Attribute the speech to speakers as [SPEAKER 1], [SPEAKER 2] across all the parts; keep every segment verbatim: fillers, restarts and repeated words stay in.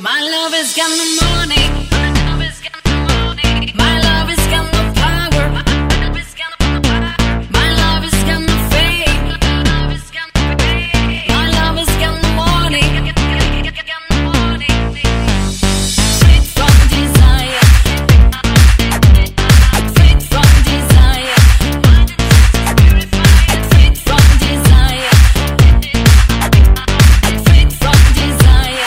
[SPEAKER 1] My love has got the money. My love has got the money. My love has got the power. My love has got the power. My love has got the fame. My love has got the fame. My love has got the money. Got the money. Free from desire. Free from desire. Free from desire. Free from desire.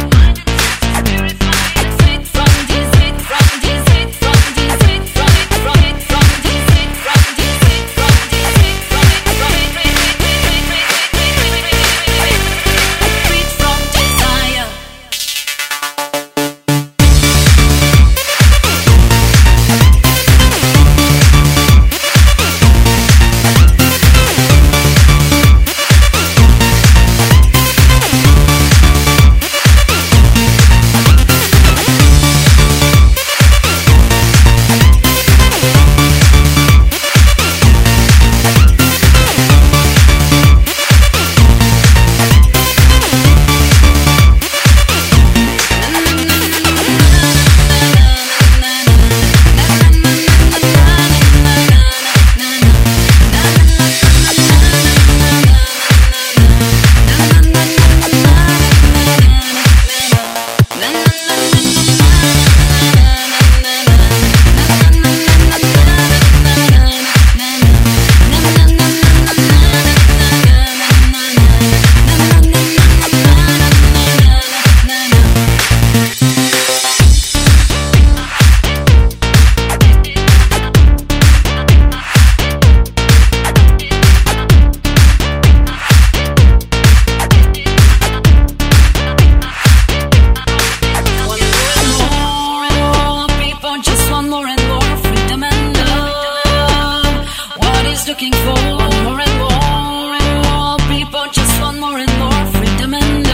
[SPEAKER 1] Looking for more and more and more. People just want more and more freedom and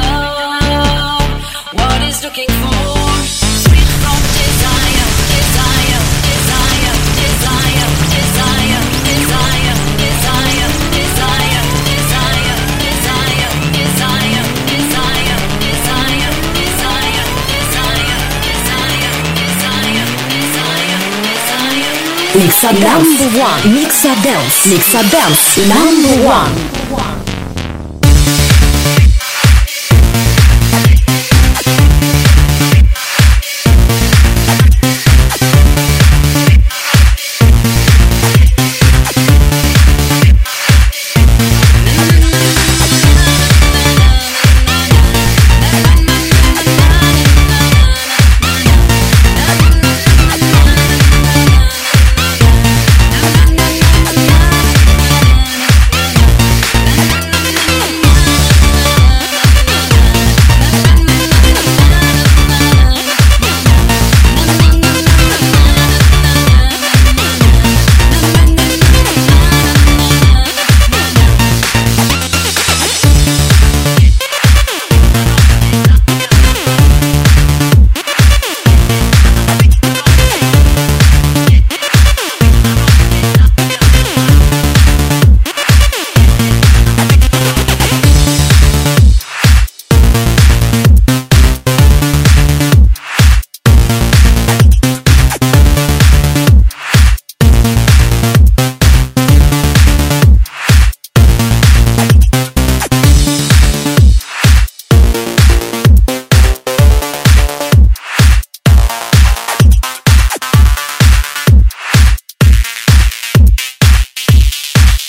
[SPEAKER 1] love. What is looking for? Free from desire, desire, desire, desire, desire, desire, desire, desire, desire, desire, desire, desire, desire, desire, desire, desire, desire, desire.
[SPEAKER 2] Mixa Dance Number One. Mixa Dance. Mixa Dance Number One.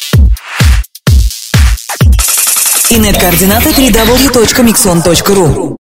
[SPEAKER 3] Инет-координаты дабл ю дабл ю дабл ю точка миксон точка ру.